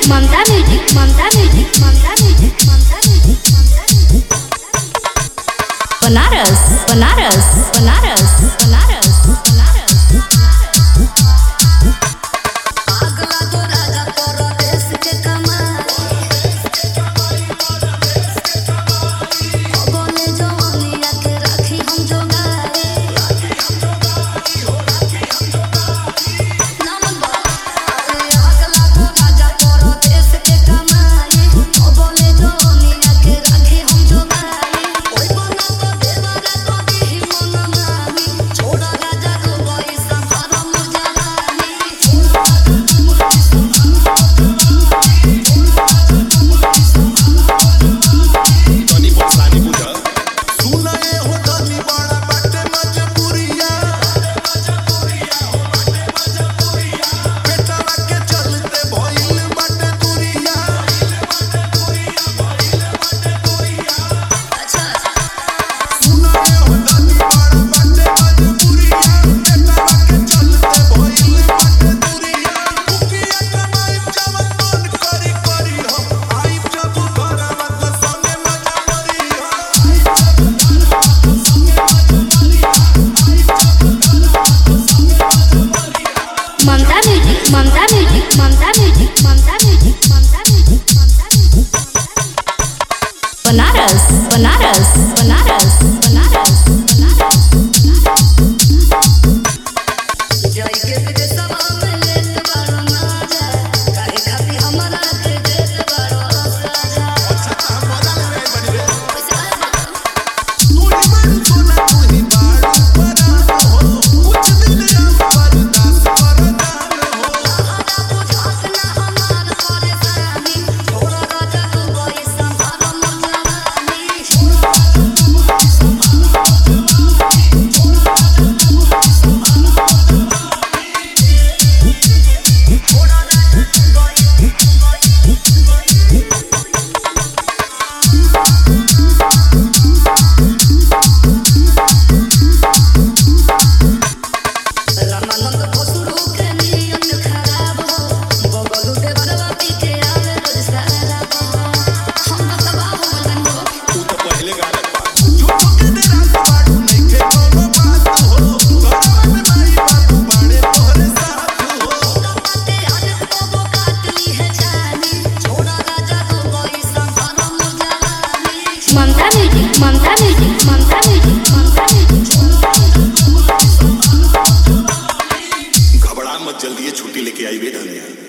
ममता music Mamta music Mamta music Mamta music Banaras Banaras Banaras Banaras Banaras अगला तो राजा परदेश के कमाई बोले जवानिया के राखी हम जोगाई अरे अगला तो राजा परदेश के कमाई बोले जवानिया के राखी हम जोगाई ओई बना तो देवरा तो दी मन मानी छोड़ा राजा तो वही संहार मुजवानी तनी परेशानी बुझा सुना ए हो तनी बड़ा बाटे मजबूरिया बेटा के चलते भइल बाटे दूरिया अच्छा सुना ए हो तनी बड़ा बाटे मजबूरिया बेटा के चलते भइल बाटे दूरिया कुकिया कमाई जवन मन करी करी हो आई जब घरवा तो संगे मजा करी हो Mamta music Mamta music Mamta music Mamta music Mamta music Mamta music Banaras Banaras Banaras Banaras Banaras जय के विदेशवा में लेत बारो माजा काहे खाती हमरा के देत बारो साजा अच्छा मजा ले रही बनी रे पैसा तूने मन सोना तूही बाड़ू परान हो कुछ दिन राम बर्दाश्त करदान हो आधा बुझात ना हमार परेशानी छोड़ा राजा तू वही संहार मुजवानी छोड़ा राजा तू रामानंद भसुरो के नियत खराब हो बगलू देवरवा पी के आवे रोज सारा हम बतबा हो गलन हो तू तो पहले गाना झूठो के दे रात बाड़ू नहीं के कोनो बात हो घरवा में माई बाबू बाड़े तोहरे साथ हो बाते आदत को वो काट ली है जानी छोड़ा राजा तो वही संहार मुजवानी Mamta music Mamta music Mamta music Mamta music घबरा मत जल्दी ये छुट्टी लेके आई बेटा